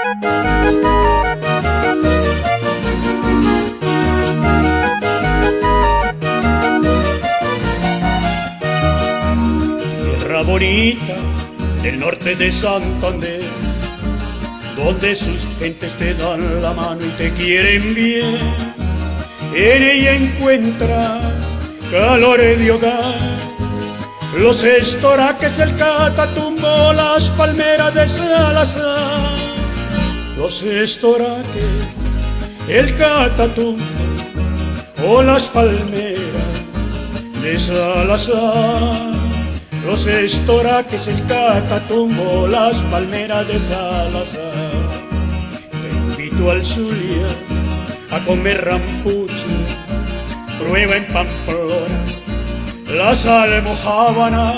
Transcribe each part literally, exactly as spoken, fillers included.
Tierra bonita del norte de Santander, donde sus gentes te dan la mano y te quieren bien. En ella encuentra calor de hogar, los estoraques del Catatumbo, las palmeras de Salazar. Los estoraques, el Catatumbo o las palmeras de Salazar. Los estoraques, el Catatumbo, las palmeras de Salazar. Te invito al Zulia a comer rampucho, prueba en Pamplona las almojábanas,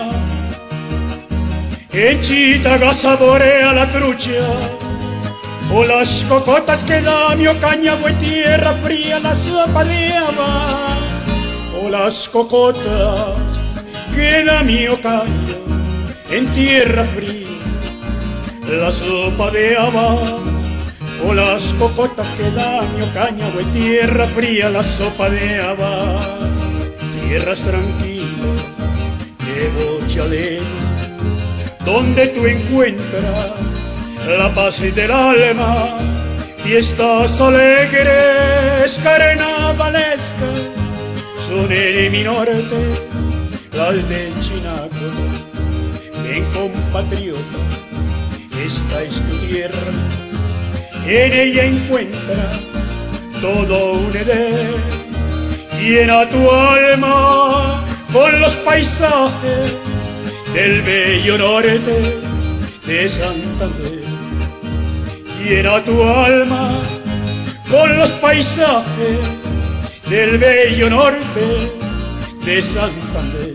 en Chitaga saborea la trucha, o las cocotas que da mi Ocaña, en tierra fría la sopa de haba, o las cocotas que da mi Ocaña, en tierra fría la sopa de haba, o las cocotas que da mi Ocaña, o en tierra fría la sopa de haba. Tierras tranquilas de Bochalena, donde tú encuentras la paz del alma, fiestas alegres, carnavalescas, son en mi norte las de Chinaco. Ven compatriota, esta es tu tierra, en ella encuentra todo un Edén. Llena tu alma con los paisajes del bello norte de Santander. Llena tu alma con los paisajes del bello norte de Santander.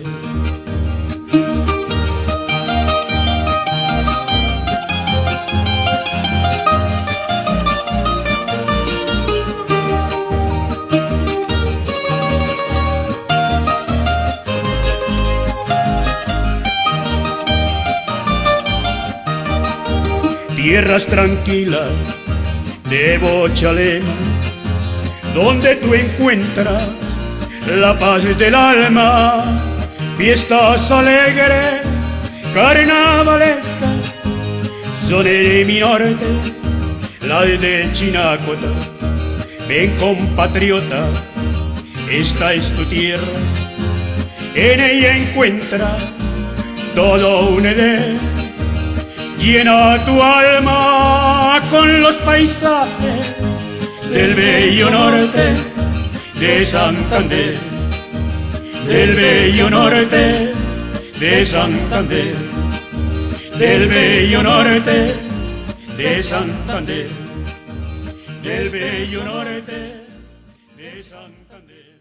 Tierras tranquilas de Bochalena, donde tú encuentras la paz del alma, fiestas alegres, carnavalescas, son en mi norte las de Chinacota. Ven compatriota, esta es tu tierra, en ella encuentras todo un Edén. Llena tu alma con los paisajes del bello norte de Santander, del bello norte de Santander, del bello norte de Santander, del bello norte de Santander.